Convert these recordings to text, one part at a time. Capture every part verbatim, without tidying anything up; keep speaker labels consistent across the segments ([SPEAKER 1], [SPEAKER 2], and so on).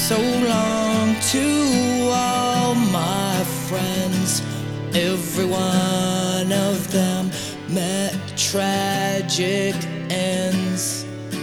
[SPEAKER 1] so long to all my friends. Every one of them met tragic ends.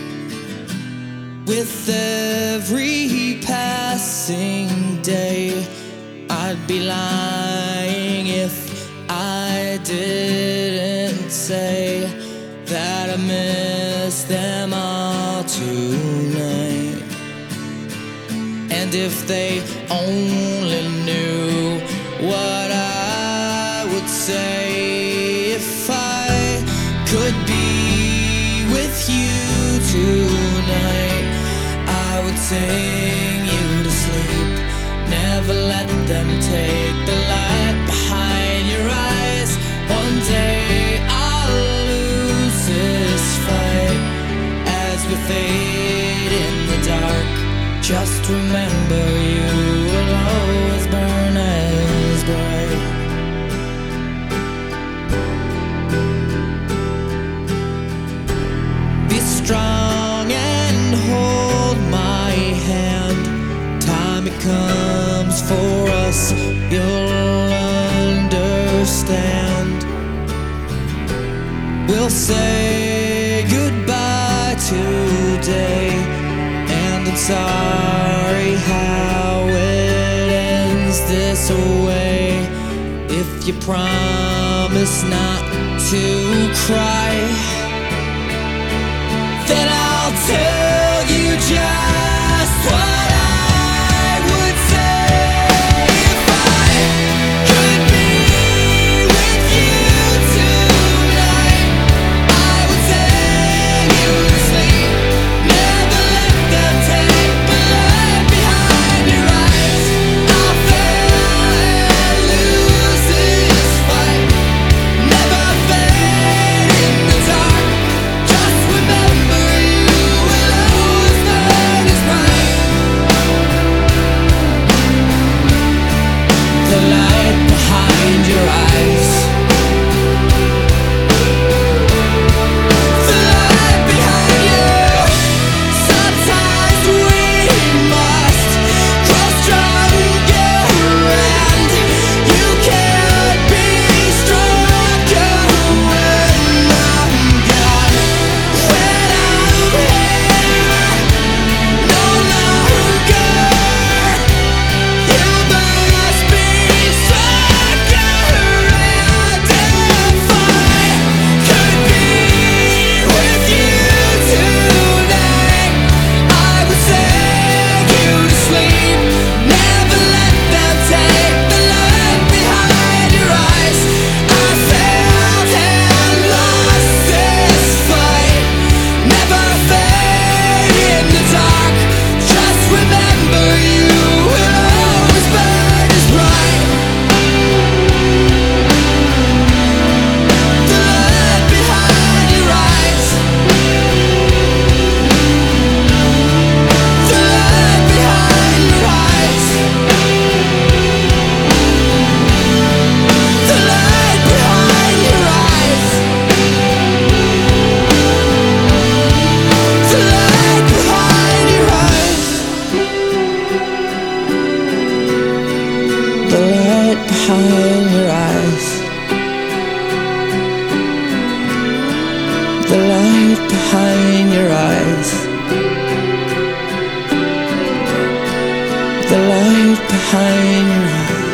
[SPEAKER 1] With every passing day, I'd be lying if I didn't say that I miss them all tonight. And if they only knew what I would say if I could be with you tonight, I would sing you to sleep. Never let them take the light behind your eyes. One day I'll lose this fight as we fade in the dark. Just remember you will always burn as bright. Be strong and hold my hand. Time it comes for us, you'll understand. We'll say goodbye today, and I'm sorry how it ends this way. If you promise not to cry, then I'll tell you just what I would say if I could be with you tonight. I would sing you to sleep. Never let them take the light behind your eyes. I'll fail and lose this fight. Never fade in the dark. Just remember you will always burn as bright. The light behind your eyes. The light behind you. Sometimes we must grow stronger, and you can't be stronger when I'm gone. When I'm here no longer, you must be stronger. And if I could be with you tonight, I would sing you to sleep. Never let them take the light behind your eyes. I failed and lost this fight. Never fade in the dark. Just remember you will always burn as bright. The light behind your eyes. The light behind your eyes. The light behind your eyes. The light behind your eyes. The light behind your eyes. The light behind your eyes. The light behind your eyes.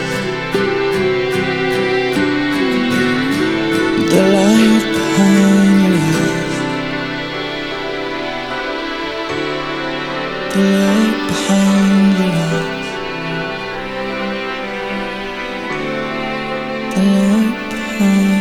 [SPEAKER 1] The light behind your eyes. The light behind your eyes. The light behind